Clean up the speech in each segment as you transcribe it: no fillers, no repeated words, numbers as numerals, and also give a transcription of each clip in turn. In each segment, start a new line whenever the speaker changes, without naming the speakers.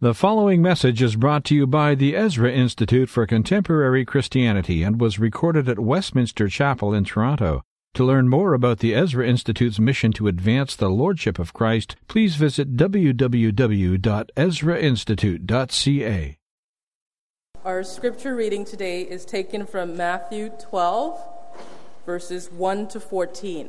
The following message is brought to you by the Ezra Institute for Contemporary Christianity and was recorded at Westminster Chapel in Toronto. To learn more about the Ezra Institute's mission to advance the Lordship of Christ, please visit www.ezrainstitute.ca.
Our scripture reading today is taken from Matthew 12, verses 1 to 14.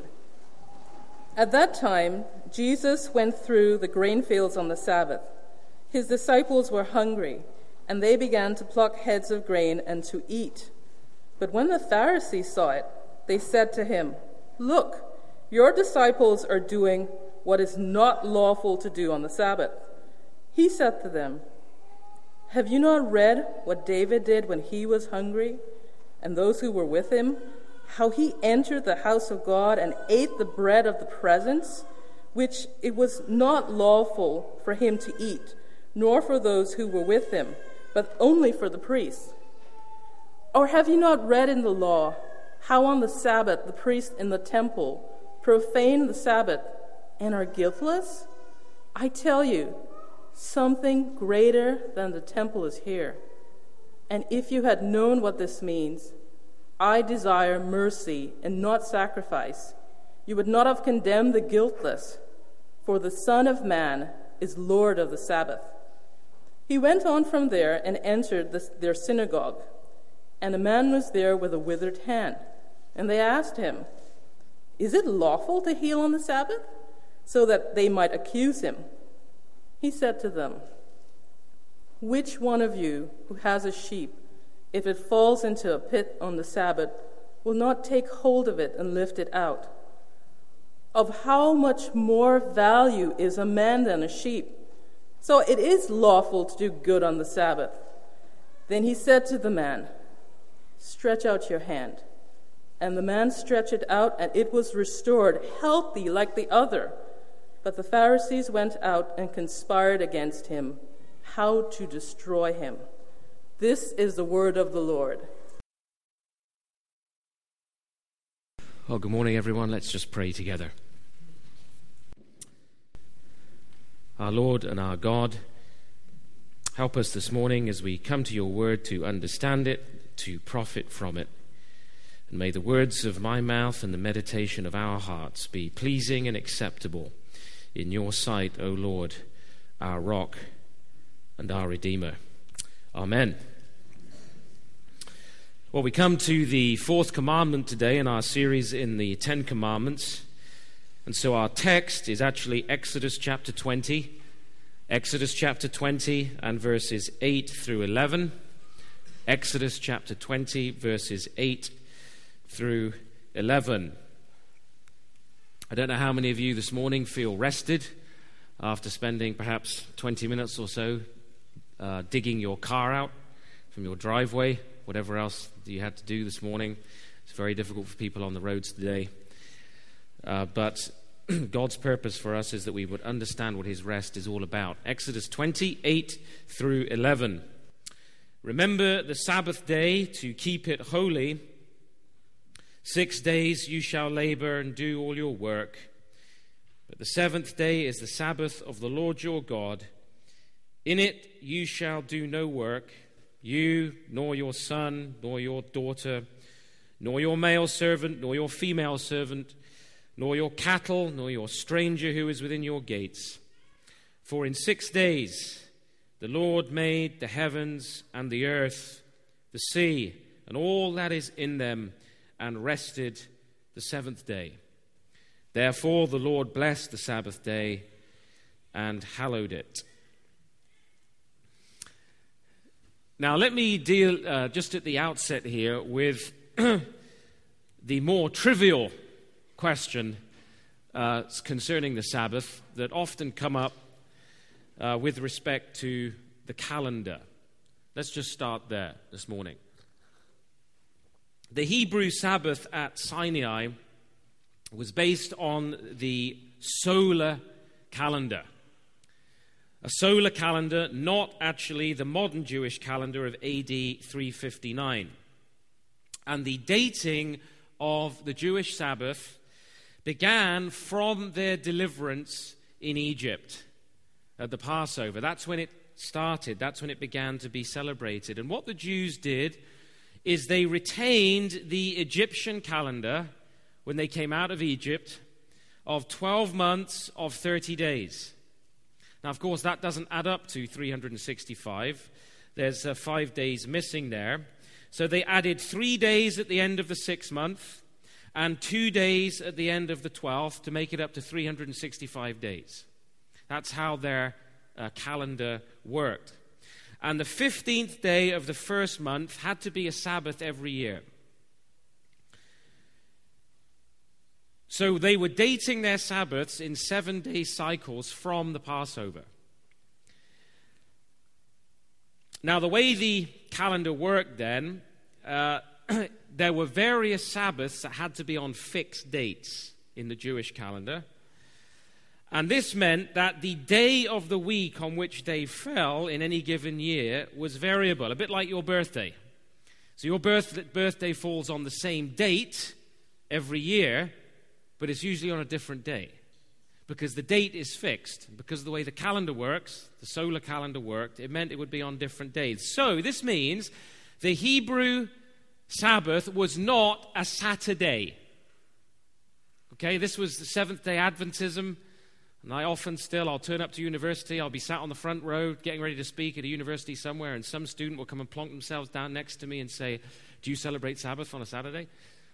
At that time, Jesus went through the grain fields on the Sabbath. His disciples were hungry, and they began to pluck heads of grain and to eat. But when the Pharisees saw it, they said to him, "Look, your disciples are doing what is not lawful to do on the Sabbath." He said to them, "Have you not read what David did when he was hungry, and those who were with him, how he entered the house of God and ate the bread of the presence, which it was not lawful for him to eat, nor for those who were with him, but only for the priests? Or have you not read in the law how on the Sabbath the priests in the temple profane the Sabbath and are guiltless? I tell you, something greater than the temple is here. And if you had known what this means, I desire mercy and not sacrifice, you would not have condemned the guiltless, for the Son of Man is Lord of the Sabbath." He went on from there and entered their synagogue, and a man was there with a withered hand. And they asked him, "Is it lawful to heal on the Sabbath?" so that they might accuse him. He said to them, "Which one of you who has a sheep, if it falls into a pit on the Sabbath, will not take hold of it and lift it out? Of how much more value is a man than a sheep? So it is lawful to do good on the Sabbath." Then he said to the man, "Stretch out your hand." And the man stretched it out, and it was restored, healthy like the other. But the Pharisees went out and conspired against him, how to destroy him. This is the word of the Lord.
Well, good morning, everyone. Let's just pray together. Our Lord and our God, help us this morning as we come to your word to understand it, to profit from it. And may the words of my mouth and the meditation of our hearts be pleasing and acceptable in your sight, O Lord, our rock and our Redeemer. Amen. Well, we come to the fourth commandment today in our series in the Ten Commandments. And so our text is actually Exodus chapter 20. Exodus chapter 20 and verses 8 through 11. Exodus chapter 20, verses 8 through 11. I don't know how many of you this morning feel rested after spending perhaps 20 minutes or so digging your car out from your driveway, whatever else you had to do this morning. It's very difficult for people on the roads today. But God's purpose for us is that we would understand what his rest is all about. Exodus 28 through 11. "Remember the Sabbath day to keep it holy. 6 days you shall labor and do all your work. But the seventh day is the Sabbath of the Lord your God. In it you shall do no work, you, nor your son, nor your daughter, nor your male servant, nor your female servant, nor your cattle, nor your stranger who is within your gates. For in 6 days the Lord made the heavens and the earth, the sea, and all that is in them, and rested the seventh day. Therefore the Lord blessed the Sabbath day and hallowed it." Now let me deal just at the outset here with the more trivial question concerning the Sabbath that often come up with respect to the calendar. Let's just start there this morning. The Hebrew Sabbath at Sinai was based on the solar calendar. A solar calendar, not actually the modern Jewish calendar of AD 359. And the dating of the Jewish Sabbath began from their deliverance in Egypt at the Passover. That's when it started. That's when it began to be celebrated. And what the Jews did is they retained the Egyptian calendar when they came out of Egypt of 12 months of 30 days. Now, of course, that doesn't add up to 365. There's 5 days missing there. So they added 3 days at the end of the 6th month and 2 days at the end of the 12th to make it up to 365 days. That's how their calendar worked. And the 15th day of the first month had to be a Sabbath every year. So they were dating their Sabbaths in 7-day cycles from the Passover. Now, the way the calendar worked then, there were various Sabbaths that had to be on fixed dates in the Jewish calendar. And this meant that the day of the week on which they fell in any given year was variable, a bit like your birthday. So your birthday falls on the same date every year, but it's usually on a different day because the date is fixed. Because of the way the calendar works, the solar calendar worked, it meant it would be on different days. So this means the Hebrew Sabbath was not a Saturday. Okay, this was the Seventh-day Adventism. And I'll turn up to university, I'll be sat on the front row getting ready to speak at a university somewhere, and some student will come and plonk themselves down next to me and say, "Do you celebrate Sabbath on a Saturday?"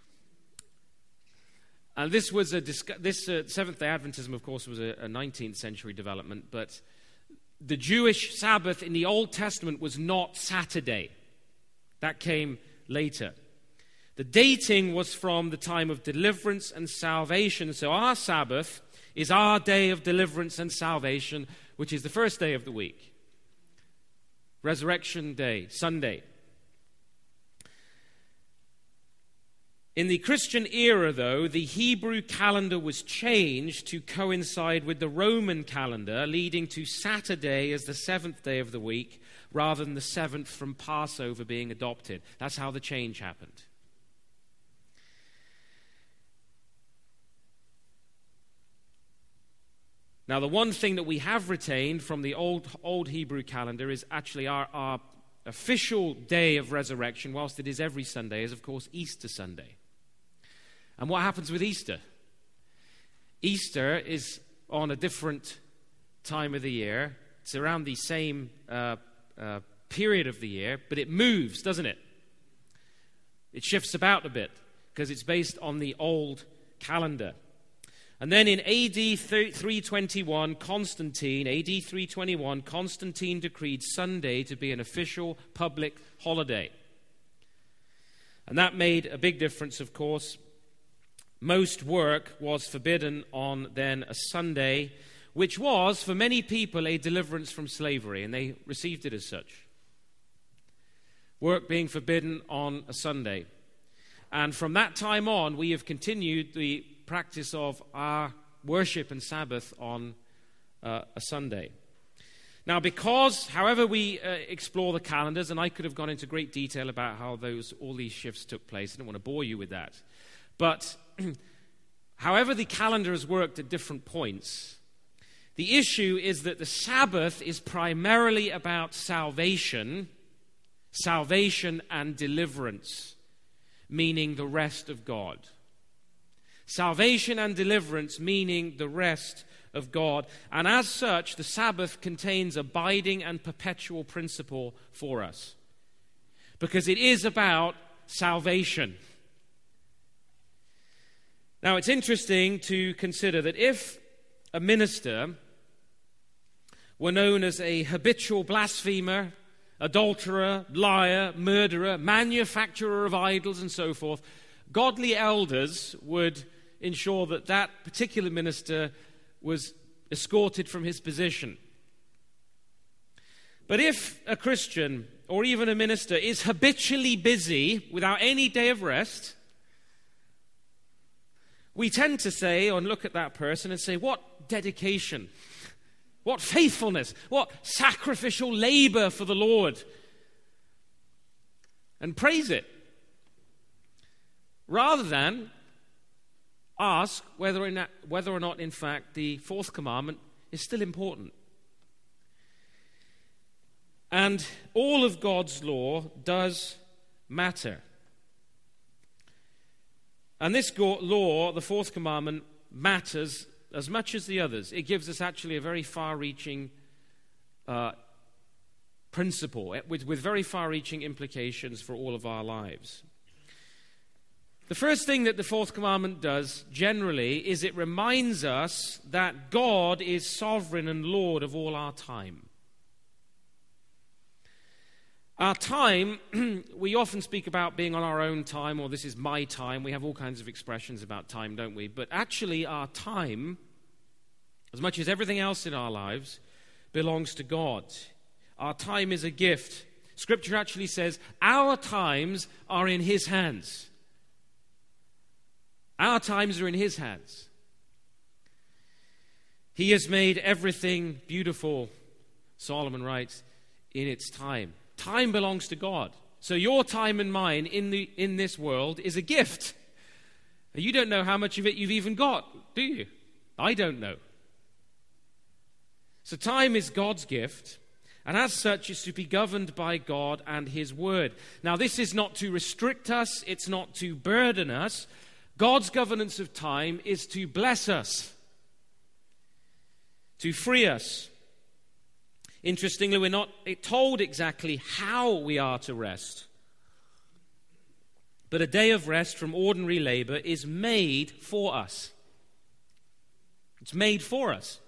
And this was Seventh-day Adventism, of course, was a 19th century development, but the Jewish Sabbath in the Old Testament was not Saturday. That came later. The dating was from the time of deliverance and salvation, so our Sabbath is our day of deliverance and salvation, which is the first day of the week. Resurrection Day, Sunday. In the Christian era, though, the Hebrew calendar was changed to coincide with the Roman calendar, leading to Saturday as the 7th day of the week, rather than the 7th from Passover being adopted. That's how the change happened. Now, the one thing that we have retained from the old Hebrew calendar is actually our official day of resurrection, whilst it is every Sunday, is, of course, Easter Sunday. And what happens with Easter? Easter is on a different time of the year. It's around the same period of the year, but it moves, doesn't it? It shifts about a bit because it's based on the old calendar. And then in AD 321, Constantine decreed Sunday to be an official public holiday. And that made a big difference, of course. Most work was forbidden on then a Sunday, which was, for many people, a deliverance from slavery, and they received it as such. Work being forbidden on a Sunday. And from that time on, we have continued the practice of our worship and Sabbath on a Sunday. Now, because, however we explore the calendars, and I could have gone into great detail about how all these shifts took place. I don't want to bore you with that. But however the calendar has worked at different points, the issue is that the Sabbath is primarily about salvation and deliverance, meaning the rest of God. Salvation and deliverance, meaning the rest of God. And as such, the Sabbath contains abiding and perpetual principle for us, because it is about salvation. Now, it's interesting to consider that if a minister were known as a habitual blasphemer, adulterer, liar, murderer, manufacturer of idols, and so forth, godly elders would ensure that that particular minister was escorted from his position. But if a Christian or even a minister is habitually busy without any day of rest, we tend to say, or look at that person and say, what dedication, what faithfulness, what sacrificial labor for the Lord, and praise it, rather than ask whether or not, in fact, the fourth commandment is still important. And all of God's law does matter. And this law, the fourth commandment, matters as much as the others. It gives us actually a very far-reaching principle with very far-reaching implications for all of our lives. The first thing that the fourth commandment does, generally, is it reminds us that God is sovereign and Lord of all our time. Our time, we often speak about being on our own time, or this is my time. We have all kinds of expressions about time, don't we? But actually, our time, as much as everything else in our lives, belongs to God. Our time is a gift. Scripture actually says our times are in His hands. Our times are in His hands. He has made everything beautiful, Solomon writes, in its time. Time belongs to God. So your time and mine in this world is a gift. You don't know how much of it you've even got, do you? I don't know. So time is God's gift, and as such is to be governed by God and His Word. Now this is not to restrict us, it's not to burden us. God's governance of time is to bless us, to free us. Interestingly, we're not told exactly how we are to rest. But a day of rest from ordinary labor is made for us. It's made for us.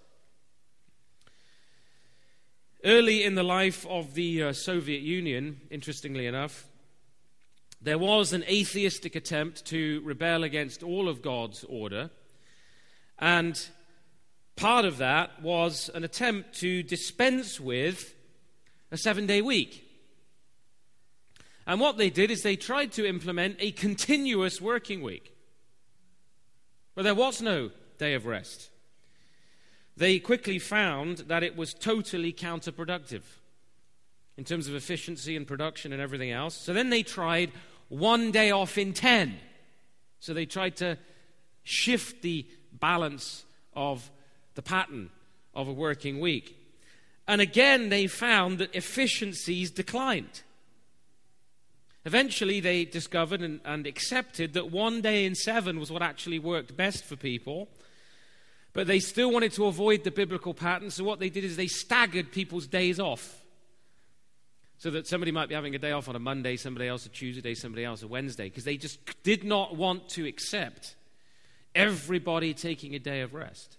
Early in the life of the Soviet Union, interestingly enough, there was an atheistic attempt to rebel against all of God's order. And part of that was an attempt to dispense with a 7-day week. And what they did is they tried to implement a continuous working week. But there was no day of rest. They quickly found that it was totally counterproductive in terms of efficiency and production and everything else. So then they tried 1 day off in 10. So they tried to shift the balance of the pattern of a working week. And again, they found that efficiencies declined. Eventually, they discovered and accepted that 1 day in 7 was what actually worked best for people. But they still wanted to avoid the biblical pattern, so what they did is they staggered people's days off. So that somebody might be having a day off on a Monday, somebody else a Tuesday, somebody else a Wednesday, because they just did not want to accept everybody taking a day of rest.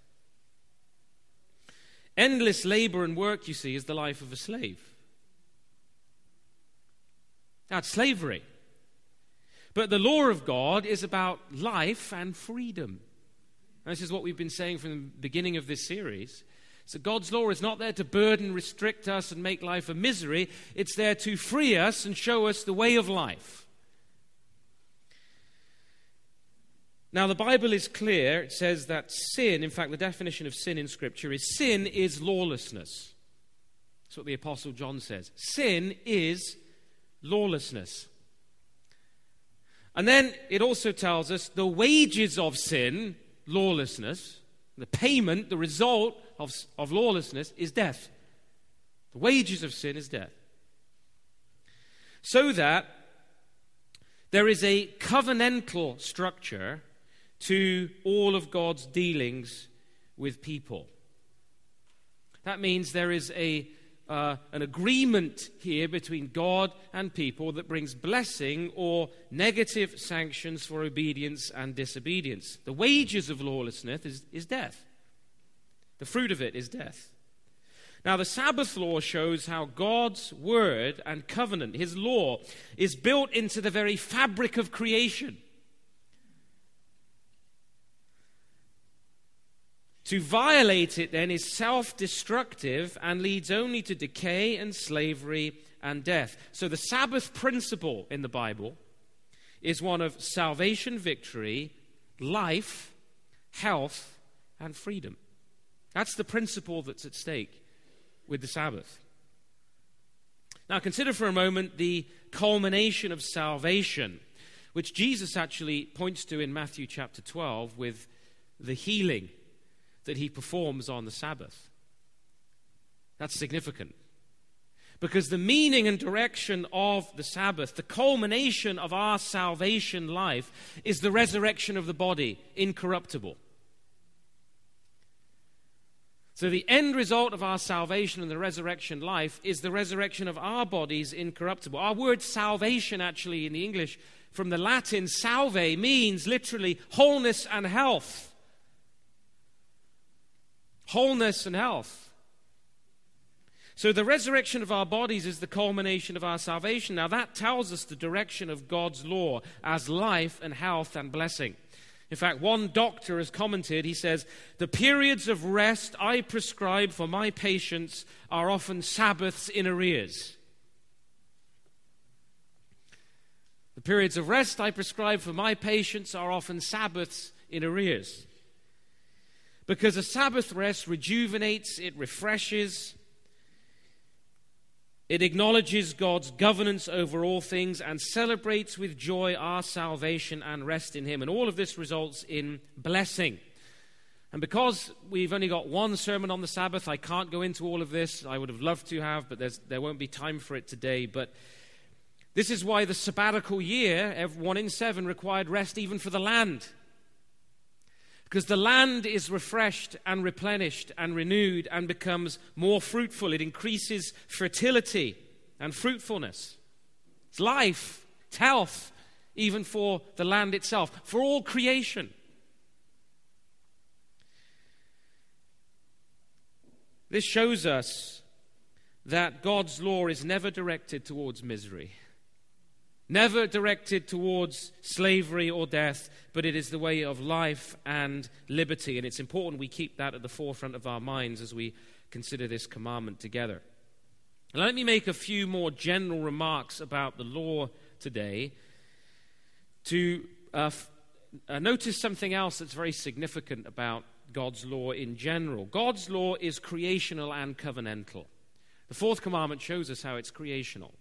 Endless labor and work, you see, is the life of a slave. That's slavery. But the law of God is about life and freedom. And this is what we've been saying from the beginning of this series. So God's law is not there to burden, restrict us, and make life a misery. It's there to free us and show us the way of life. Now, the Bible is clear. It says that sin, in fact, the definition of sin in Scripture is sin is lawlessness. That's what the Apostle John says. Sin is lawlessness. And then it also tells us the wages of sin, lawlessness, the payment, the result of lawlessness is death. The wages of sin is death. So that there is a covenantal structure to all of God's dealings with people. That means there is an agreement here between God and people that brings blessing or negative sanctions for obedience and disobedience. The wages of lawlessness is death. The fruit of it is death. Now, the Sabbath law shows how God's word and covenant, His law, is built into the very fabric of creation. To violate it, then, is self-destructive and leads only to decay and slavery and death. So the Sabbath principle in the Bible is one of salvation, victory, life, health, and freedom. That's the principle that's at stake with the Sabbath. Now consider for a moment the culmination of salvation, which Jesus actually points to in Matthew chapter 12 with the healing that He performs on the Sabbath. That's significant. Because the meaning and direction of the Sabbath, the culmination of our salvation life, is the resurrection of the body, incorruptible. So the end result of our salvation and the resurrection life is the resurrection of our bodies, incorruptible. Our word salvation, actually, in the English, from the Latin salve, means literally wholeness and health. Wholeness and health. So the resurrection of our bodies is the culmination of our salvation. Now that tells us the direction of God's law as life and health and blessing. In fact, one doctor has commented, he says, "The periods of rest I prescribe for my patients are often Sabbaths in arrears." The periods of rest I prescribe for my patients are often Sabbaths in arrears. Because a Sabbath rest rejuvenates, it refreshes, it acknowledges God's governance over all things and celebrates with joy our salvation and rest in Him. And all of this results in blessing. And because we've only got one sermon on the Sabbath, I can't go into all of this. I would have loved to have, but there won't be time for it today. But this is why the sabbatical year, 1 in 7, required rest even for the land. Because the land is refreshed and replenished and renewed and becomes more fruitful. It increases fertility and fruitfulness. It's life, it's health, even for the land itself, for all creation. This shows us that God's law is never directed towards misery. Never directed towards slavery or death, but it is the way of life and liberty. And it's important we keep that at the forefront of our minds as we consider this commandment together. Now, let me make a few more general remarks about the law today to notice something else that's very significant about God's law in general. God's law is creational and covenantal. The fourth commandment shows us how it's creational.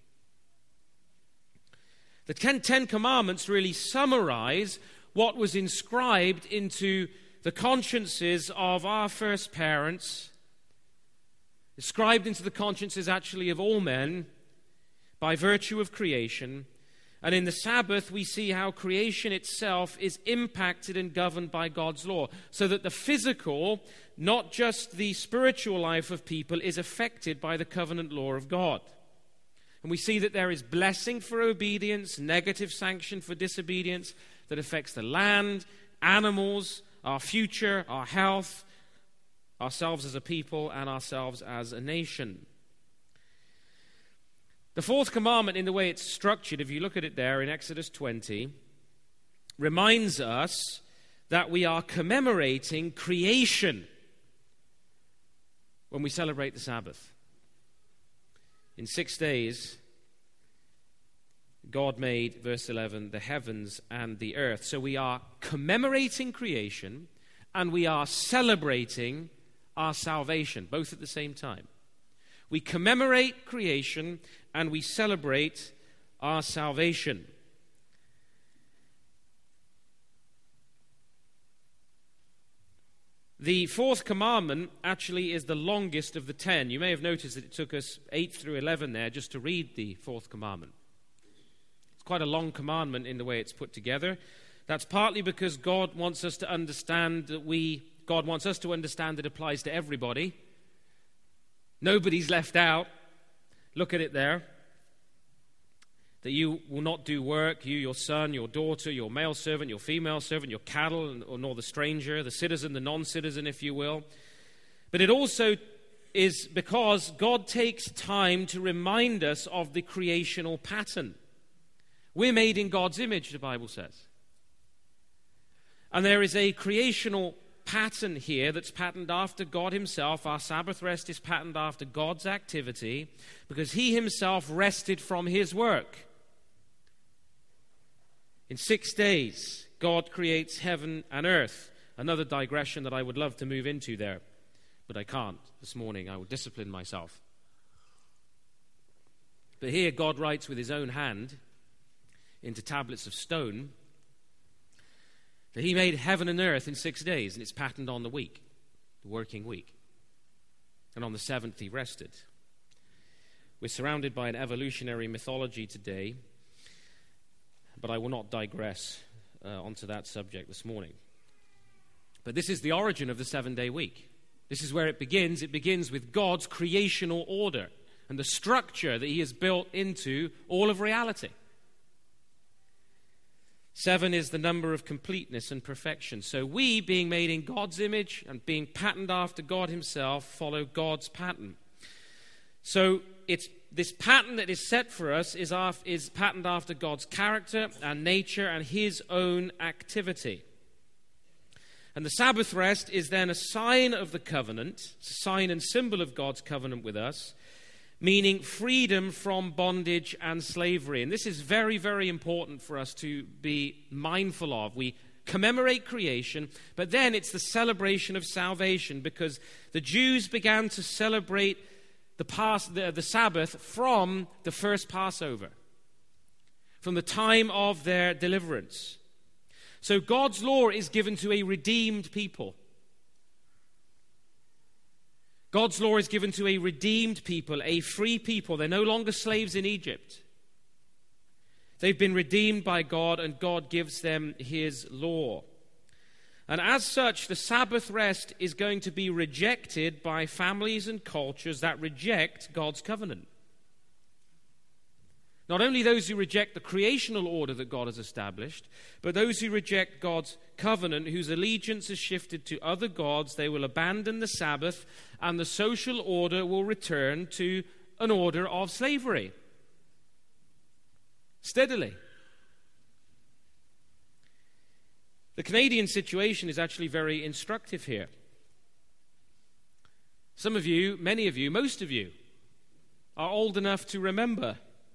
The Ten Commandments really summarize what was inscribed into the consciences of our first parents, inscribed into the consciences actually of all men by virtue of creation. And in the Sabbath we see how creation itself is impacted and governed by God's law, so that the physical, not just the spiritual life of people, is affected by the covenant law of God. And we see that there is blessing for obedience, negative sanction for disobedience that affects the land, animals, our future, our health, ourselves as a people, and ourselves as a nation. The fourth commandment, in the way it's structured, if you look at it there in Exodus 20, reminds us that we are commemorating creation when we celebrate the Sabbath. In 6 days, God made, verse 11, the heavens and the earth. So we are commemorating creation and we are celebrating our salvation, both at the same time. We commemorate creation and we celebrate our salvation. The fourth commandment actually is the longest of the 10. You may have noticed that it took us 8 through 11 there just to read the fourth commandment. It's quite a long commandment in the way it's put together. That's partly because God wants us to understand that it applies to everybody. Nobody's left out. Look at it there. That you will not do work, you, your son, your daughter, your male servant, your female servant, your cattle, nor the stranger, the citizen, the non-citizen, if you will. But it also is because God takes time to remind us of the creational pattern. We're made in God's image, the Bible says. And there is a creational pattern here that's patterned after God himself. Our Sabbath rest is patterned after God's activity because he himself rested from his work. In 6 days, God creates heaven and earth. Another digression that I would love to move into there, but I can't this morning. I will discipline myself. But here God writes with his own hand into tablets of stone that he made heaven and earth in 6 days, and it's patterned on the week, the working week. And on the seventh he rested. We're surrounded by an evolutionary mythology today, but I will not digress onto that subject this morning. But this is the origin of the 7-day week. This is where it begins. It begins with God's creational order and the structure that he has built into all of reality. 7 is the number of completeness and perfection. So we, being made in God's image and being patterned after God himself, follow God's pattern. So it's this pattern that is set for us is patterned after God's character and nature and his own activity. And the Sabbath rest is then a sign of the covenant. It's a sign and symbol of God's covenant with us, meaning freedom from bondage and slavery. And this is very, very important for us to be mindful of. We commemorate creation, but then it's the celebration of salvation, because the Jews began to celebrate the Sabbath from the first Passover, from the time of their deliverance. So God's law is given to a redeemed people. God's law is given to a redeemed people, a free people. They're no longer slaves in Egypt. They've been redeemed by God, and God gives them his law. And as such, the Sabbath rest is going to be rejected by families and cultures that reject God's covenant. Not only those who reject the creational order that God has established, but those who reject God's covenant, whose allegiance is shifted to other gods. They will abandon the Sabbath, and the social order will return to an order of slavery. Steadily. The Canadian situation is actually very instructive here. Some of you, many of you, most of you are old enough to remember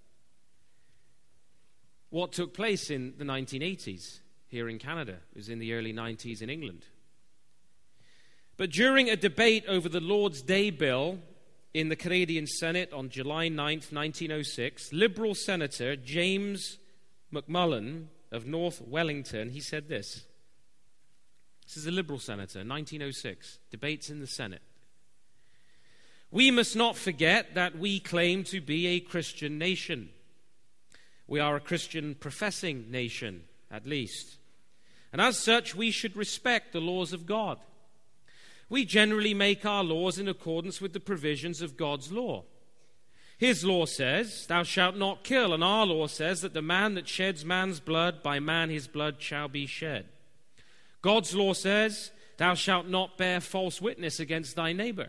what took place in the 1980s here in Canada. It was in the early 90s in England. But during a debate over the Lord's Day Bill in the Canadian Senate on July 9th, 1906, Liberal Senator James McMullen of North Wellington, he said this. This is a Liberal Senator, 1906, debates in the Senate. "We must not forget that we claim to be a Christian nation. We are a Christian professing nation, at least. And as such, we should respect the laws of God. We generally make our laws in accordance with the provisions of God's law. His law says, 'Thou shalt not kill,' and our law says that the man that sheds man's blood, by man his blood shall be shed. God's law says, 'Thou shalt not bear false witness against thy neighbor.'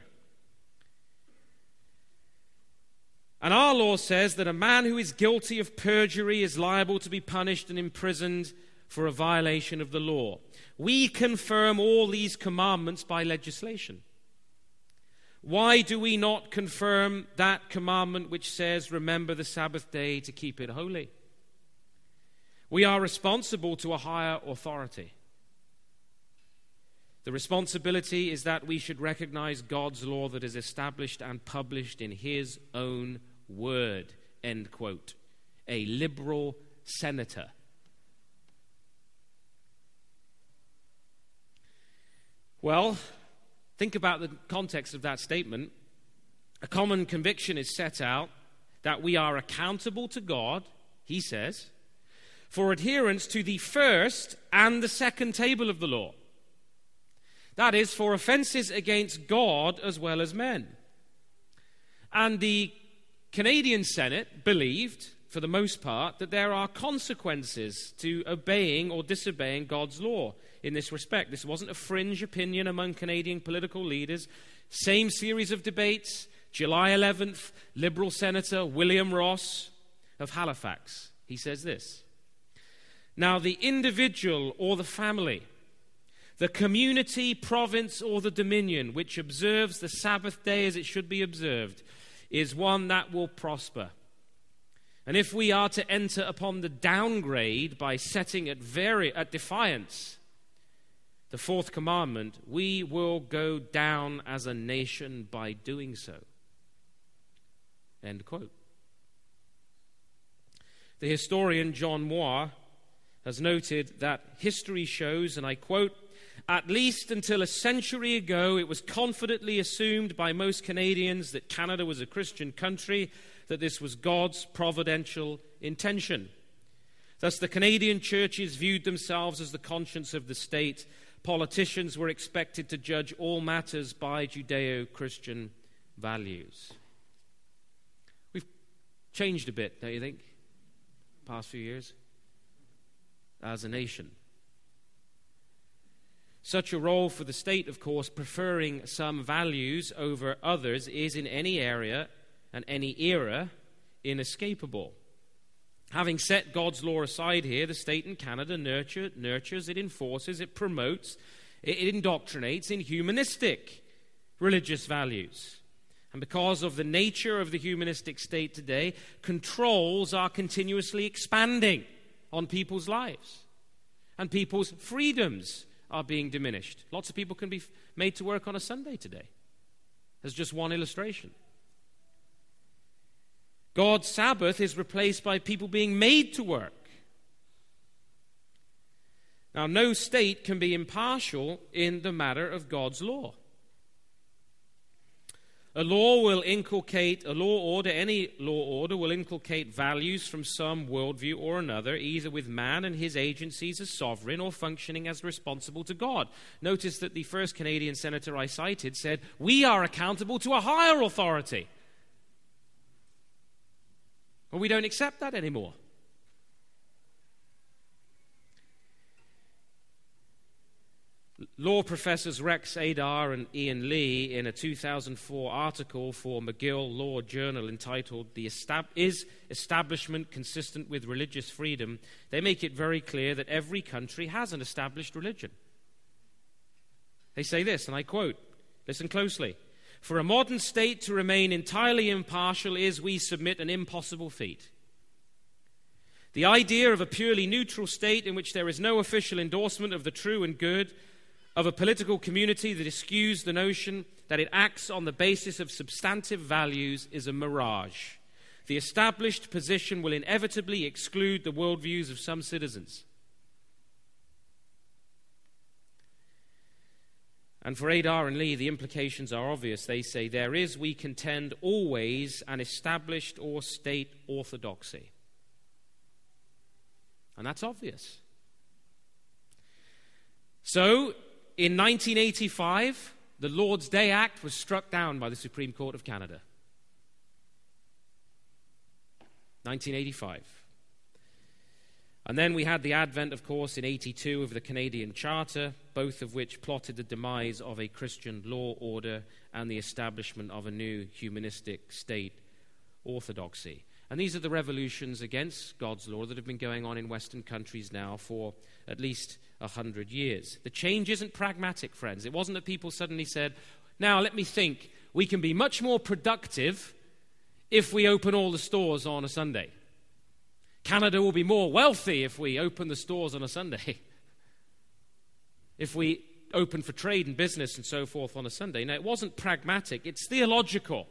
And our law says that a man who is guilty of perjury is liable to be punished and imprisoned for a violation of the law. We confirm all these commandments by legislation. Why do we not confirm that commandment which says, 'Remember the Sabbath day to keep it holy'? We are responsible to a higher authority. The responsibility is that we should recognize God's law that is established and published in his own word," end quote. A liberal senator. Well, think about the context of that statement. A common conviction is set out that we are accountable to God, he says, for adherence to the first and the second table of the law. That is, for offenses against God as well as men. And the Canadian Senate believed, for the most part, that there are consequences to obeying or disobeying God's law in this respect. This wasn't a fringe opinion among Canadian political leaders. Same series of debates, July 11th, Liberal Senator William Ross of Halifax. He says this: "Now the individual or the family, the community, province, or the dominion which observes the Sabbath day as it should be observed is one that will prosper. And if we are to enter upon the downgrade by setting at defiance the fourth commandment, we will go down as a nation by doing so." End quote. The historian John Moore has noted that history shows, and I quote, At least until a century ago, it was confidently assumed by most Canadians that Canada was a Christian country, that this was God's providential intention. Thus, the Canadian churches viewed themselves as the conscience of the state. Politicians were expected to judge all matters by Judeo-Christian values. We've changed a bit, don't you think, past few years, as a nation. Such a role for the state, of course, preferring some values over others, is in any area and any era inescapable. Having set God's law aside here, the state in Canada nurtures, it enforces, it promotes, it indoctrinates in humanistic religious values. And because of the nature of the humanistic state today, controls are continuously expanding on people's lives. And people's freedoms are being diminished. Lots of people can be made to work on a Sunday today. As just one illustration. God's Sabbath is replaced by people being made to work. Now, no state can be impartial in the matter of God's law. Any law order will inculcate values from some worldview or another, either with man and his agencies as sovereign or functioning as responsible to God. Notice that the first Canadian senator I cited said, "We are accountable to a higher authority." Well, we don't accept that anymore. Law professors Rex Adar and Ian Lee, in a 2004 article for McGill Law Journal entitled "Is Establishment Consistent with Religious Freedom?" they make it very clear that every country has an established religion. They say this, and I quote, listen closely, "For a modern state to remain entirely impartial is, we submit, an impossible feat. The idea of a purely neutral state in which there is no official endorsement of the true and good, of a political community that eschews the notion that it acts on the basis of substantive values, is a mirage. The established position will inevitably exclude the worldviews of some citizens." And for Adar and Lee, the implications are obvious. They say, there is, we contend, always an established or state orthodoxy. And that's obvious. So, in 1985, the Lord's Day Act was struck down by the Supreme Court of Canada. 1985. And then we had the advent, of course, in 82 of the Canadian Charter, both of which plotted the demise of a Christian law order and the establishment of a new humanistic state orthodoxy. And these are the revolutions against God's law that have been going on in Western countries now for at least 100 years. The change isn't pragmatic, friends. It wasn't that people suddenly said, now let me think, we can be much more productive if we open all the stores on a Sunday. Canada will be more wealthy if we open the stores on a Sunday. If we open for trade and business and so forth on a Sunday. Now, it wasn't pragmatic, it's theological.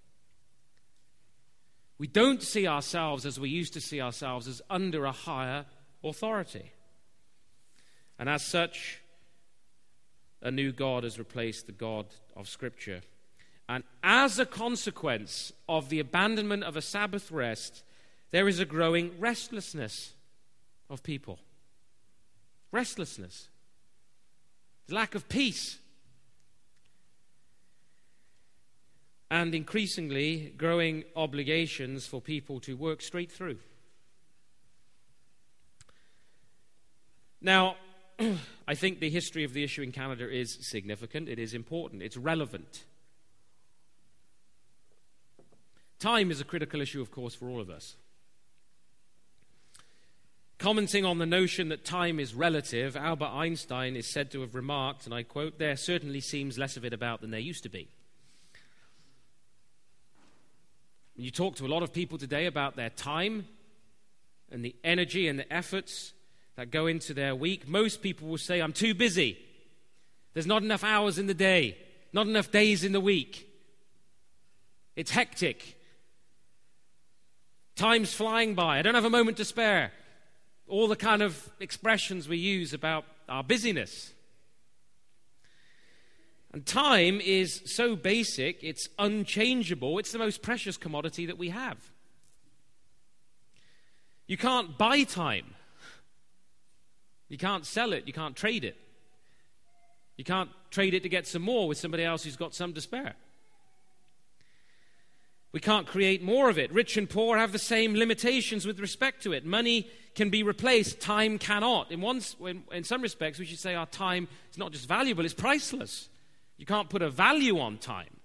We don't see ourselves as we used to see ourselves, as under a higher authority. And as such, a new God has replaced the God of Scripture. And as a consequence of the abandonment of a Sabbath rest, there is a growing restlessness of people. Restlessness. Lack of peace. And increasingly growing obligations for people to work straight through. Now, I think the history of the issue in Canada is significant. It is important. It's relevant. Time is a critical issue, of course, for all of us. Commenting on the notion that time is relative, Albert Einstein is said to have remarked, and I quote, "There certainly seems less of it about than there used to be." You talk to a lot of people today about their time and the energy and the efforts that go into their week. Most people will say, I'm too busy. There's not enough hours in the day, not enough days in the week. It's hectic. Time's flying by. I don't have a moment to spare. All the kind of expressions we use about our busyness. And time is so basic, it's unchangeable, it's the most precious commodity that we have. You can't buy time. You can't sell it, you can't trade it. You can't trade it to get some more with somebody else who's got some to spare. We can't create more of it. Rich and poor have the same limitations with respect to it. Money can be replaced, time cannot. In some respects, we should say our time is not just valuable, it's priceless. You can't put a value on time.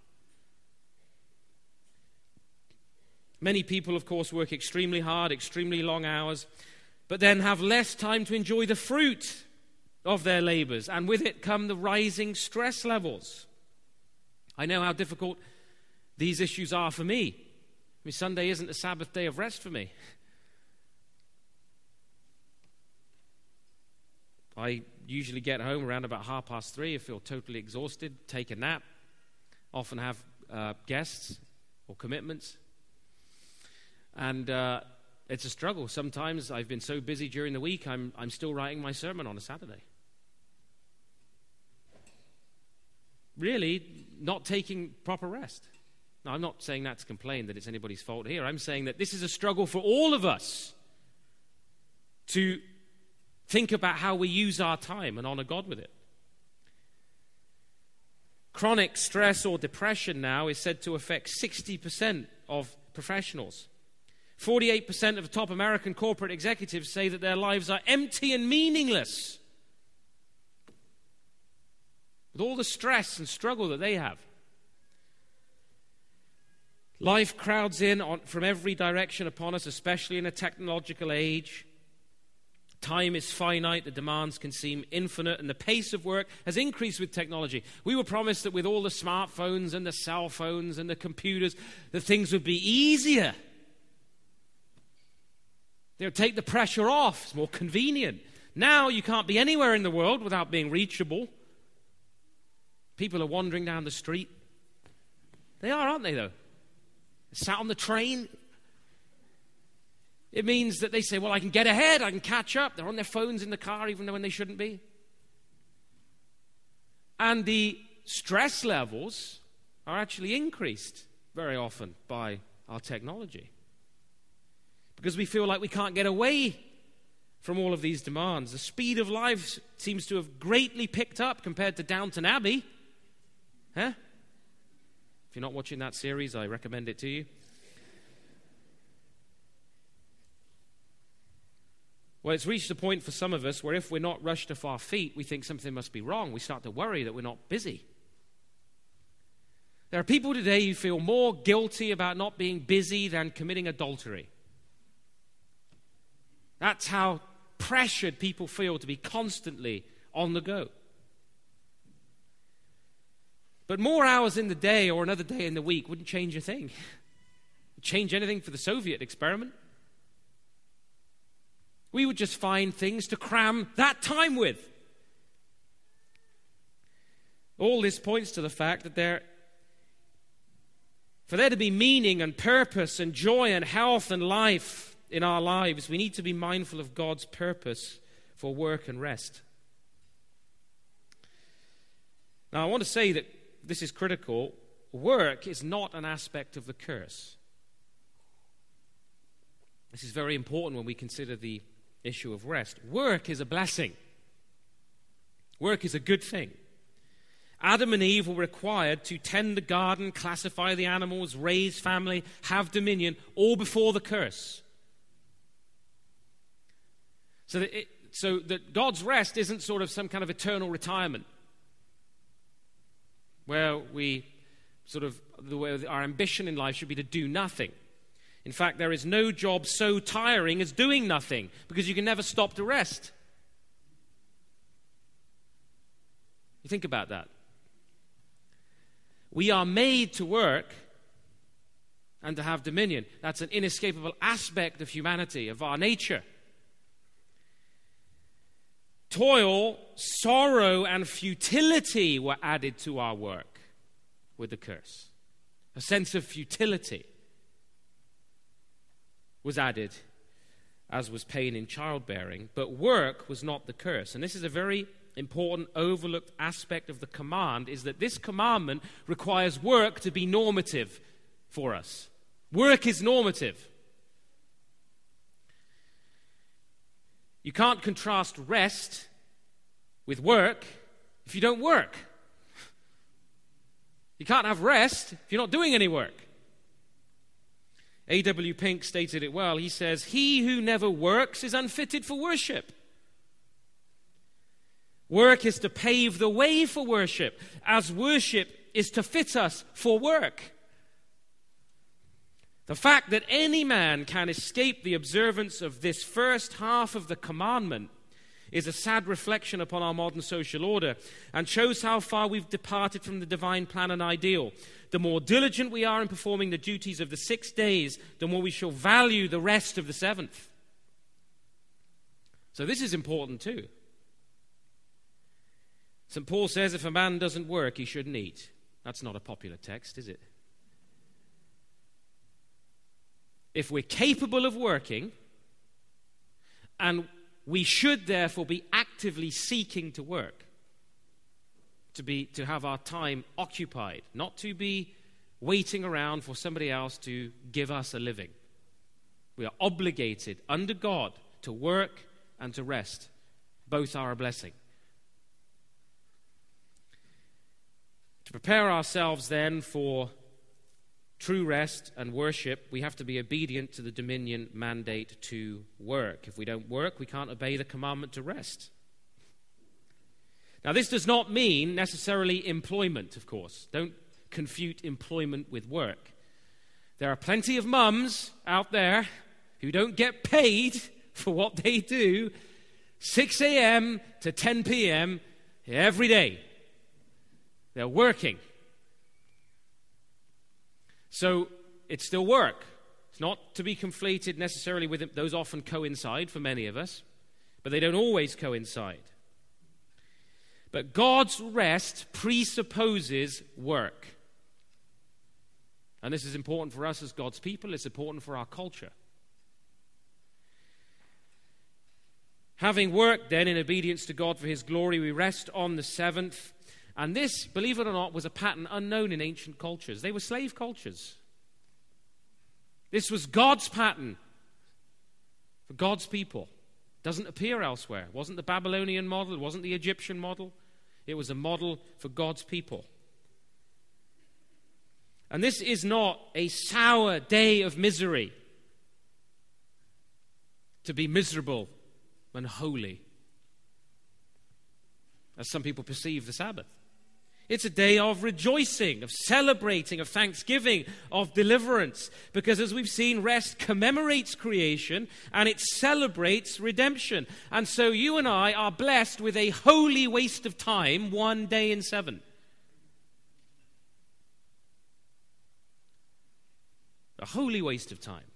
Many people, of course, work extremely hard, extremely long hours, but then have less time to enjoy the fruit of their labors, and with it come the rising stress levels. I know how difficult these issues are for me. Sunday isn't a Sabbath day of rest for me. I usually get home around about 3:30. I feel totally exhausted, take a nap, often have guests or commitments. And it's a struggle. Sometimes I've been so busy during the week, I'm still writing my sermon on a Saturday. Really, not taking proper rest. Now, I'm not saying that to complain that it's anybody's fault here. I'm saying that this is a struggle for all of us to think about how we use our time and honor God with it. Chronic stress or depression now is said to affect 60% of professionals. 48% of top American corporate executives say that their lives are empty and meaningless with all the stress and struggle that they have. Life crowds in from every direction upon us, especially in a technological age. Time is finite, the demands can seem infinite, and the pace of work has increased with technology. We were promised that with all the smartphones and the cell phones and the computers, that things would be easier. They would take the pressure off. It's more convenient. Now you can't be anywhere in the world without being reachable. People are wandering down the street. They are, aren't they, though? Sat on the train. It means that they say, well, I can get ahead, I can catch up. They're on their phones in the car even though when they shouldn't be. And the stress levels are actually increased very often by our technology. Because we feel like we can't get away from all of these demands. The speed of life seems to have greatly picked up compared to Downton Abbey. Huh? If you're not watching that series, I recommend it to you. Well, it's reached a point for some of us where if we're not rushed off our feet, we think something must be wrong. We start to worry that we're not busy. There are people today who feel more guilty about not being busy than committing adultery. That's how pressured people feel to be constantly on the go. But more hours in the day or another day in the week wouldn't change a thing. It'd change anything for the Soviet experiment. We would just find things to cram that time with. All this points to the fact that for there to be meaning and purpose and joy and health and life in our lives, we need to be mindful of God's purpose for work and rest. Now, I want to say that this is critical. Work is not an aspect of the curse. This is very important when we consider the issue of rest. Work is a blessing. Work is a good thing. Adam and Eve were required to tend the garden, classify the animals, raise family, have dominion, all before the curse. So that God's rest isn't sort of some kind of eternal retirement where our ambition in life should be to do nothing. In fact, there is no job so tiring as doing nothing because you can never stop to rest. You think about that. We are made to work and to have dominion. That's an inescapable aspect of humanity, of our nature. Toil, sorrow, and futility were added to our work with the curse. A sense of futility was added, as was pain in childbearing, but work was not the curse. And this is a very important overlooked aspect of the command is that this commandment requires work to be normative for us. Work is normative. You can't contrast rest with work if you don't work. You can't have rest if you're not doing any work. A.W. Pink stated it well. He says, "He who never works is unfitted for worship." Work is to pave the way for worship, as worship is to fit us for work. The fact that any man can escape the observance of this first half of the commandment is a sad reflection upon our modern social order and shows how far we've departed from the divine plan and ideal. The more diligent we are in performing the duties of the 6 days, the more we shall value the rest of the seventh. So this is important too. St. Paul says if a man doesn't work, he shouldn't eat. That's not a popular text, is it? If we're capable of working, and we should therefore be actively seeking to work, to have our time occupied, not to be waiting around for somebody else to give us a living. We are obligated under God to work and to rest. Both are a blessing. To prepare ourselves then for true rest and worship, we have to be obedient to the dominion mandate to work. If we don't work, we can't obey the commandment to rest. Now, this does not mean necessarily employment, of course. Don't confute employment with work. There are plenty of mums out there who don't get paid for what they do 6 a.m. to 10 p.m. every day. They're working. So it's still work. It's not to be conflated necessarily with it. Those often coincide for many of us, but they don't always coincide. But God's rest presupposes work. And this is important for us as God's people. It's important for our culture. Having worked then in obedience to God for his glory, we rest on the seventh. And this, believe it or not, was a pattern unknown in ancient cultures. They were slave cultures. This was God's pattern for God's people. It doesn't appear elsewhere. It wasn't the Babylonian model. It wasn't the Egyptian model. It was a model for God's people. And this is not a sour day of misery. To be miserable and holy, as some people perceive the Sabbath. It's a day of rejoicing, of celebrating, of thanksgiving, of deliverance. Because as we've seen, rest commemorates creation and it celebrates redemption. And so you and I are blessed with a holy waste of time, 1 day in 7. A holy waste of time.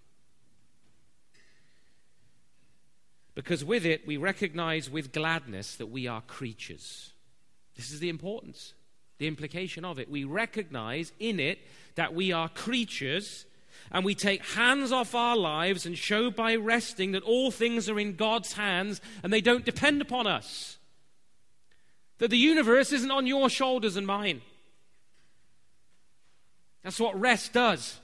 Because with it, we recognize with gladness that we are creatures. This is the importance, the implication of it. We recognize in it that we are creatures, and we take hands off our lives and show by resting that all things are in God's hands and they don't depend upon us. That the universe isn't on your shoulders and mine. That's what rest does.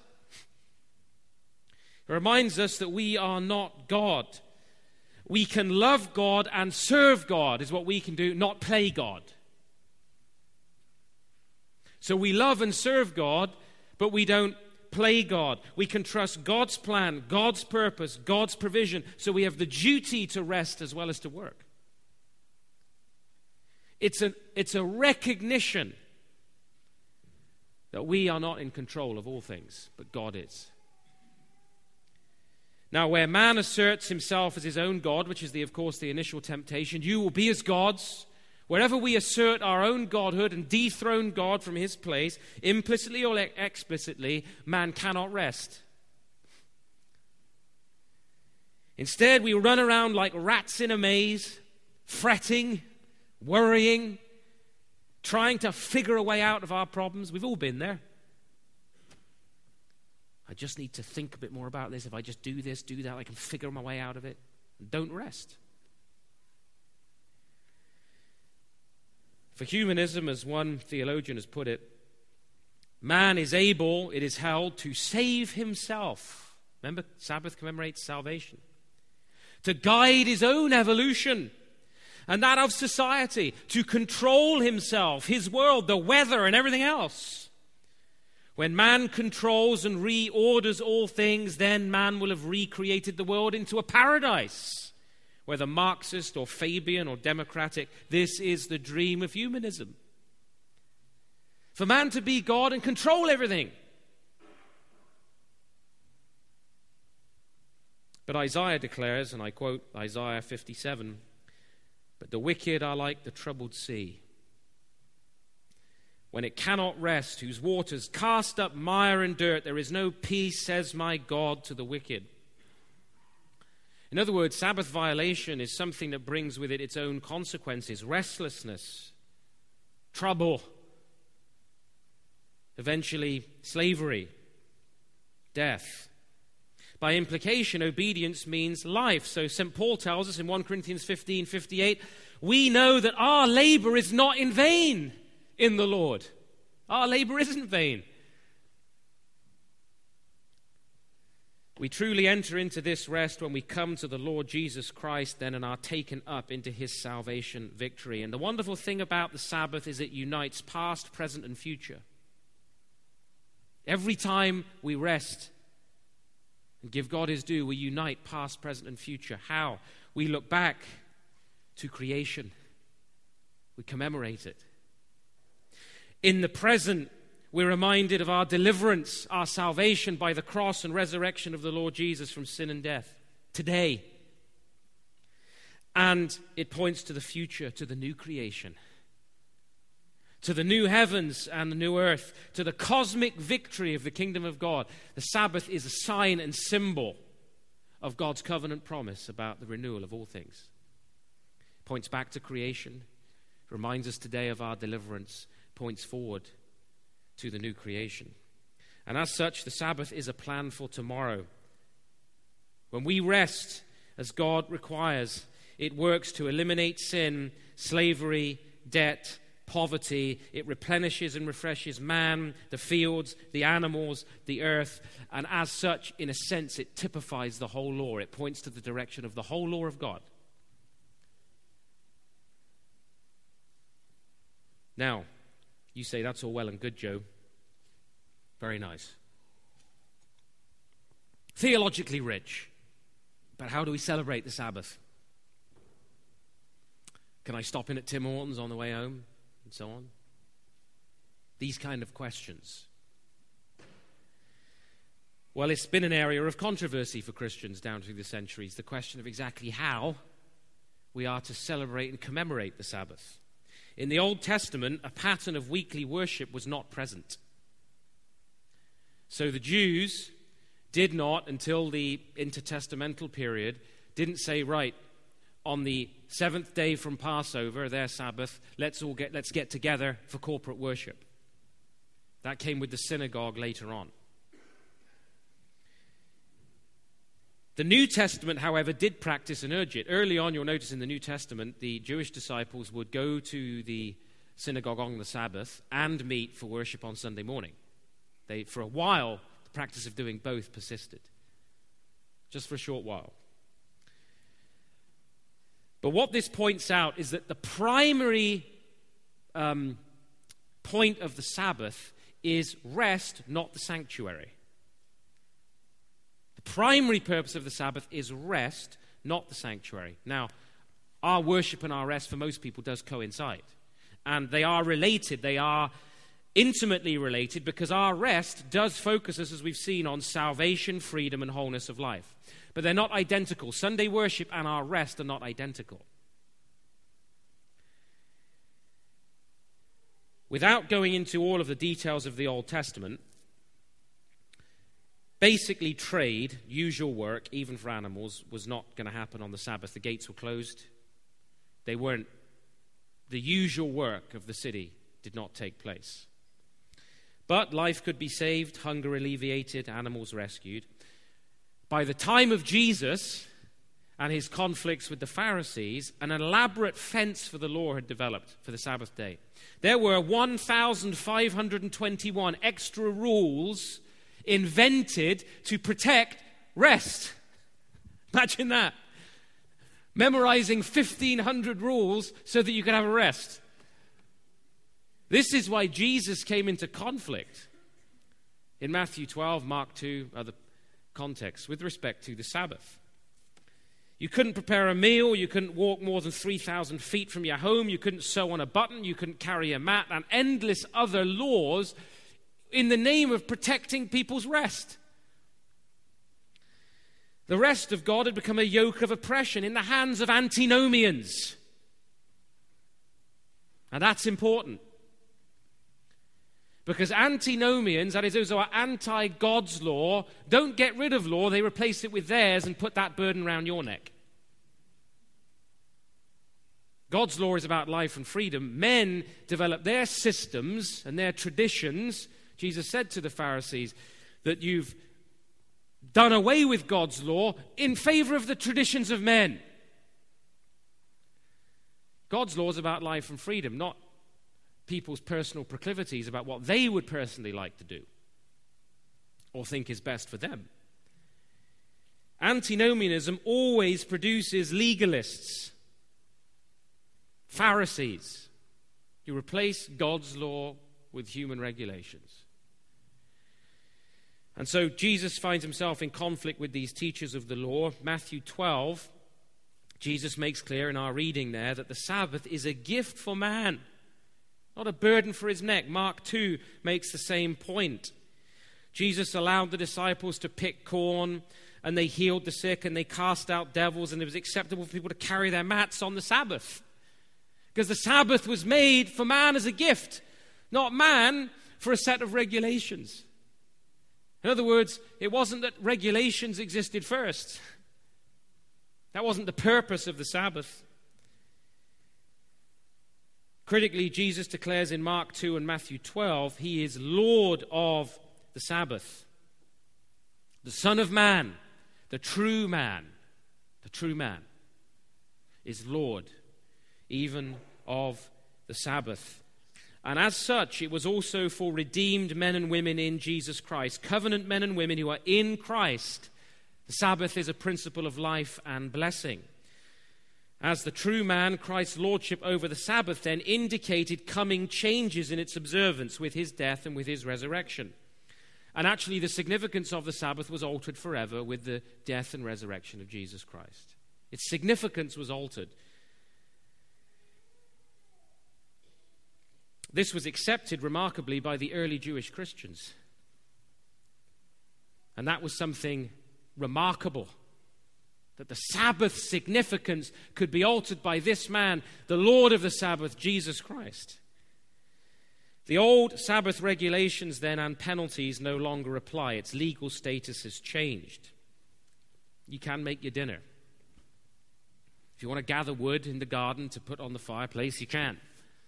It reminds us that we are not God. We can love God and serve God is what we can do, not play God. So we love and serve God, but we don't play God. We can trust God's plan, God's purpose, God's provision, so we have the duty to rest as well as to work. It's a recognition that we are not in control of all things, but God is. Now, where man asserts himself as his own God, which is, of course, the initial temptation, you will be as gods. Wherever we assert our own godhood and dethrone God from his place, implicitly or explicitly, man cannot rest. Instead, we run around like rats in a maze, fretting, worrying, trying to figure a way out of our problems. We've all been there. I just need to think a bit more about this. If I just do this, do that, I can figure my way out of it. And don't rest. For humanism, as one theologian has put it, man is able, it is held, to save himself. Remember, Sabbath commemorates salvation. To guide his own evolution and that of society, to control himself, his world, the weather, and everything else. When man controls and reorders all things, then man will have recreated the world into a paradise. Whether Marxist or Fabian or democratic, this is the dream of humanism. For man to be God and control everything. But Isaiah declares, and I quote Isaiah 57, "But the wicked are like the troubled sea, when it cannot rest, whose waters cast up mire and dirt. There is no peace, says my God, to the wicked." In other words, Sabbath violation is something that brings with it its own consequences: restlessness, trouble, eventually slavery, death. By implication, obedience means life. So St. Paul tells us in 1 Corinthians 15:58, we know that our labor is not in vain in the Lord. Our labor isn't vain. We truly enter into this rest when we come to the Lord Jesus Christ then and are taken up into his salvation victory. And the wonderful thing about the Sabbath is it unites past, present, and future. Every time we rest and give God his due, we unite past, present, and future. How? We look back to creation. We commemorate it. In the present, we're reminded of our deliverance, our salvation by the cross and resurrection of the Lord Jesus from sin and death today. And it points to the future, to the new creation, to the new heavens and the new earth, to the cosmic victory of the kingdom of God. The Sabbath is a sign and symbol of God's covenant promise about the renewal of all things. It points back to creation, reminds us today of our deliverance, points forward to the new creation. And as such, the Sabbath is a plan for tomorrow. When we rest as God requires, it works to eliminate sin, slavery, debt, poverty. It replenishes and refreshes man, the fields, the animals, the earth. And as such, in a sense, it typifies the whole law. It points to the direction of the whole law of God. Now, you say, that's all well and good, Joe. Very nice. Theologically rich. But how do we celebrate the Sabbath? Can I stop in at Tim Hortons on the way home? And so on. These kind of questions. Well, it's been an area of controversy for Christians down through the centuries. The question of exactly how we are to celebrate and commemorate the Sabbath. In the Old Testament, a pattern of weekly worship was not present. So the Jews did not, until the intertestamental period, didn't say, right, on the seventh day from Passover, their Sabbath, let's get together for corporate worship. That came with the synagogue later on. The New Testament, however, did practice and urge it. Early on, you'll notice in the New Testament, the Jewish disciples would go to the synagogue on the Sabbath and meet for worship on Sunday morning. For a while, the practice of doing both persisted. Just for a short while. But what this points out is that the primary point of the Sabbath is rest, not the sanctuary. The primary purpose of the Sabbath is rest, not the sanctuary. Now, our worship and our rest for most people does coincide. And they are related. They are intimately related because our rest does focus us, as we've seen, on salvation, freedom, and wholeness of life. But they're not identical. Sunday worship and our rest are not identical. Without going into all of the details of the Old Testament, basically trade, usual work, even for animals, was not going to happen on the Sabbath. The gates were closed. They weren't. The usual work of the city did not take place. But life could be saved, hunger alleviated, animals rescued. By the time of Jesus, and his conflicts with the Pharisees, an elaborate fence for the law had developed for the Sabbath day. There were 1,521 extra rules invented to protect rest. Imagine that. Memorizing 1,500 rules so that you could have a rest. This is why Jesus came into conflict in Matthew 12, Mark 2, other contexts with respect to the Sabbath. You couldn't prepare a meal, you couldn't walk more than 3,000 feet from your home, you couldn't sew on a button, you couldn't carry a mat, and endless other laws in the name of protecting people's rest. The rest of God had become a yoke of oppression in the hands of antinomians. And that's important. Because antinomians, that is those who are anti-God's law, don't get rid of law, they replace it with theirs and put that burden around your neck. God's law is about life and freedom. Men develop their systems and their traditions. Jesus said to the Pharisees that you've done away with God's law in favor of the traditions of men. God's law is about life and freedom, not people's personal proclivities about what they would personally like to do or think is best for them. Antinomianism always produces legalists, Pharisees. You replace God's law with human regulations. And so Jesus finds himself in conflict with these teachers of the law. Matthew 12, Jesus makes clear in our reading there that the Sabbath is a gift for man, not a burden for his neck. Mark 2 makes the same point. Jesus allowed the disciples to pick corn, and they healed the sick, and they cast out devils, and it was acceptable for people to carry their mats on the Sabbath. Because the Sabbath was made for man as a gift, not man for a set of regulations. In other words, it wasn't that regulations existed first. That wasn't the purpose of the Sabbath. Critically, Jesus declares in Mark 2 and Matthew 12, he is Lord of the Sabbath. The Son of Man, the true man is Lord even of the Sabbath. And as such, it was also for redeemed men and women in Jesus Christ, covenant men and women who are in Christ. The Sabbath is a principle of life and blessing. As the true man, Christ's lordship over the Sabbath then indicated coming changes in its observance with his death and with his resurrection. And actually, the significance of the Sabbath was altered forever with the death and resurrection of Jesus Christ. Its significance was altered. This was accepted remarkably by the early Jewish Christians. And that was something remarkable. That the Sabbath significance could be altered by this man, the Lord of the Sabbath, Jesus Christ. The old Sabbath regulations then and penalties no longer apply. Its legal status has changed. You can make your dinner. If you want to gather wood in the garden to put on the fireplace, you can.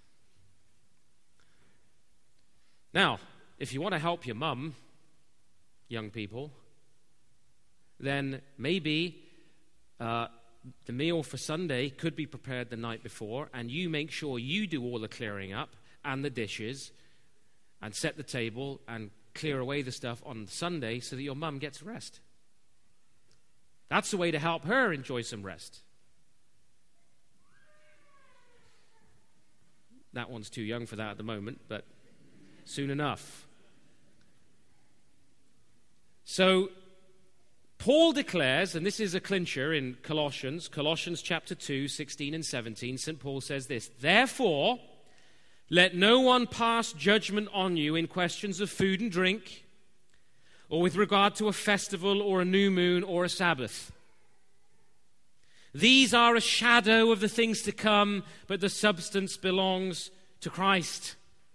Now, if you want to help your mum, young people, then maybe the meal for Sunday could be prepared the night before, and you make sure you do all the clearing up and the dishes and set the table and clear away the stuff on Sunday so that your mum gets rest. That's the way to help her enjoy some rest. That one's too young for that at the moment, but soon enough. So Paul declares, and this is a clincher in Colossians chapter 2, 16 and 17, St. Paul says this, "Therefore, let no one pass judgment on you in questions of food and drink, or with regard to a festival or a new moon or a Sabbath. These are a shadow of the things to come, but the substance belongs to Christ."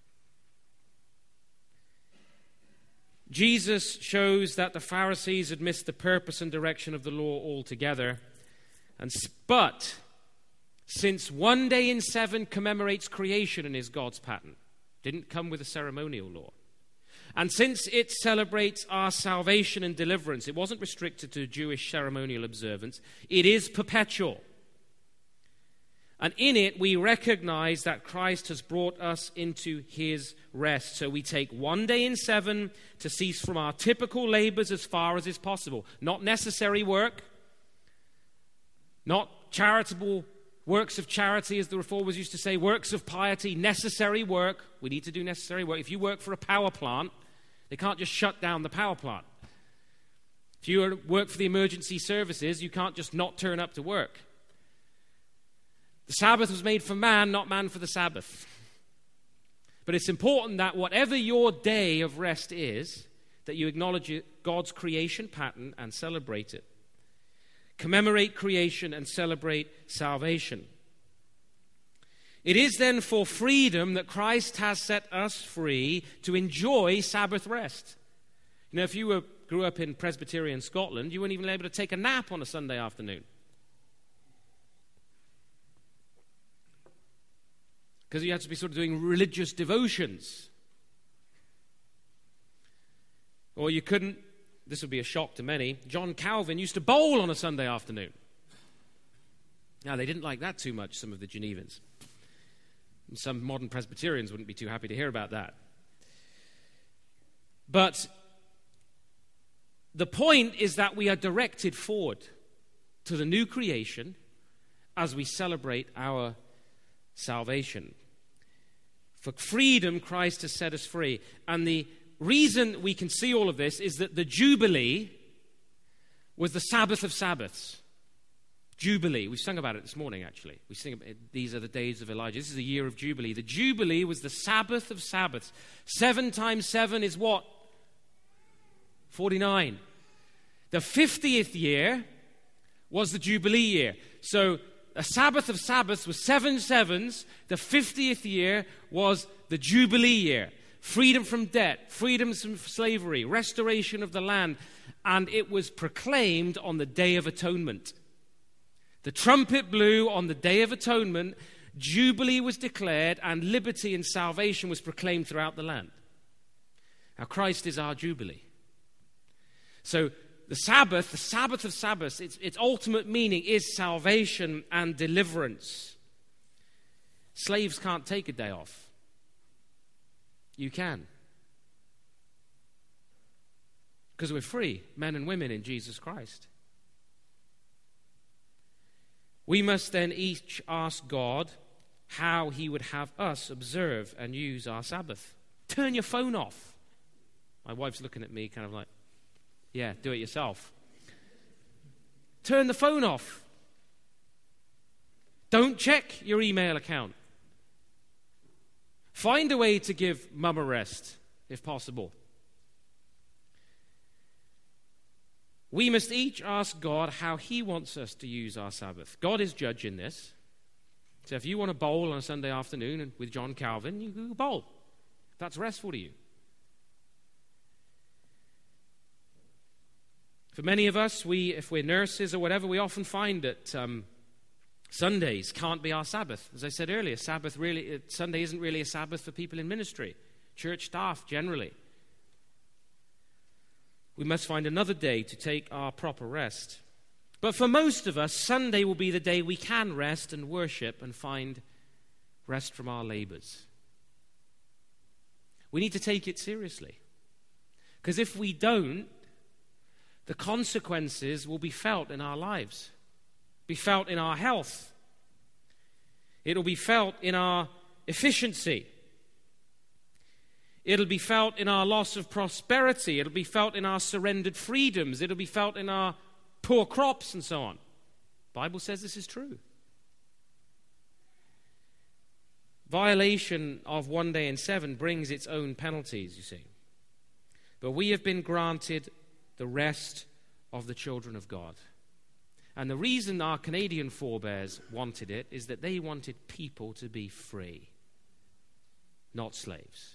Jesus shows that the Pharisees had missed the purpose and direction of the law altogether. But since one day in 7 commemorates creation and is God's pattern, didn't come with a ceremonial law, And since it celebrates our salvation and deliverance, it wasn't restricted to Jewish ceremonial observance, it is perpetual. And in it, we recognize that Christ has brought us into his rest. So we take one day in 7 to cease from our typical labors as far as is possible. Not necessary work, not charitable works of charity, as the Reformers used to say, works of piety, necessary work. We need to do necessary work. If you work for a power plant, they can't just shut down the power plant. If you work for the emergency services, you can't just not turn up to work. The Sabbath was made for man, not man for the Sabbath. But it's important that whatever your day of rest is, that you acknowledge God's creation pattern and celebrate it. Commemorate creation and celebrate salvation. It is then for freedom that Christ has set us free to enjoy Sabbath rest. You know, if you grew up in Presbyterian Scotland, you weren't even able to take a nap on a Sunday afternoon. Because you had to be sort of doing religious devotions. Or you couldn't, this would be a shock to many, John Calvin used to bowl on a Sunday afternoon. Now, they didn't like that too much, some of the Genevans. And some modern Presbyterians wouldn't be too happy to hear about that. But the point is that we are directed forward to the new creation as we celebrate our salvation. For freedom, Christ has set us free. And the reason we can see all of this is that the Jubilee was the Sabbath of Sabbaths. Jubilee. We sung about it this morning, actually. We sing about it, these are the days of Elijah. This is the year of Jubilee. The Jubilee was the Sabbath of Sabbaths. 7 times 7 is what? 49. The 50th year was the Jubilee year. So a Sabbath of Sabbaths was 7 sevens. The 50th year was the Jubilee year. Freedom from debt, freedom from slavery, restoration of the land. And it was proclaimed on the Day of Atonement. The trumpet blew on the Day of Atonement. Jubilee was declared, and liberty and salvation was proclaimed throughout the land. Now, Christ is our Jubilee. So the Sabbath of Sabbaths, its ultimate meaning is salvation and deliverance. Slaves can't take a day off. You can. Because we're free, men and women in Jesus Christ. We must then each ask God how he would have us observe and use our Sabbath. Turn your phone off. My wife's looking at me kind of like, yeah, do it yourself. Turn the phone off. Don't check your email account. Find a way to give mum a rest, if possible. We must each ask God how he wants us to use our Sabbath. God is judge in this. So if you want to bowl on a Sunday afternoon with John Calvin, you go bowl. That's restful to you. For many of us, if we're nurses or whatever, we often find that Sundays can't be our Sabbath. As I said earlier, Sunday isn't really a Sabbath for people in ministry, church staff generally. We must find another day to take our proper rest. But for most of us, Sunday will be the day we can rest and worship and find rest from our labors. We need to take it seriously. Because if we don't, the consequences will be felt in our lives, be felt in our health. It'll be felt in our efficiency. It'll be felt in our loss of prosperity. It'll be felt in our surrendered freedoms. It'll be felt in our poor crops and so on. The Bible says this is true. Violation of 1 day in 7 brings its own penalties, you see. But we have been granted the rest of the children of God. And the reason our Canadian forebears wanted it is that they wanted people to be free, not slaves.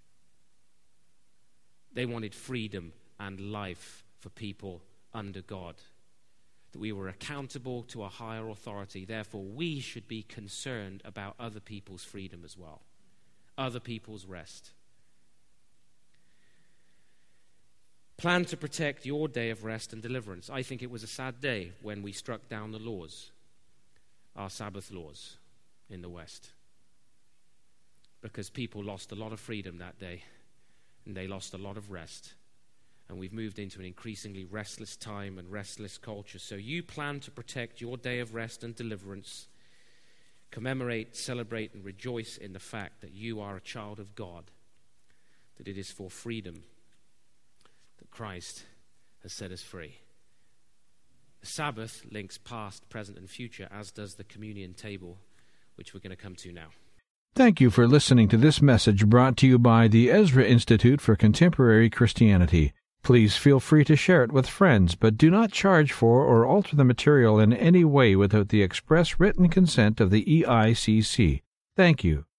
They wanted freedom and life for people under God. That we were accountable to a higher authority. Therefore, we should be concerned about other people's freedom as well. Other people's rest. Plan to protect your day of rest and deliverance. I think it was a sad day when we struck down the laws, our Sabbath laws in the West, because people lost a lot of freedom that day, and they lost a lot of rest. And we've moved into an increasingly restless time and restless culture. So you plan to protect your day of rest and deliverance. Commemorate, celebrate, and rejoice in the fact that you are a child of God, that it is for freedom that Christ has set us free. The Sabbath links past, present, and future, as does the communion table, which we're going to come to now.
Thank you for listening to this message brought to you by the Ezra Institute for Contemporary Christianity. Please feel free to share it with friends, but do not charge for or alter the material in any way without the express written consent of the EICC. Thank you.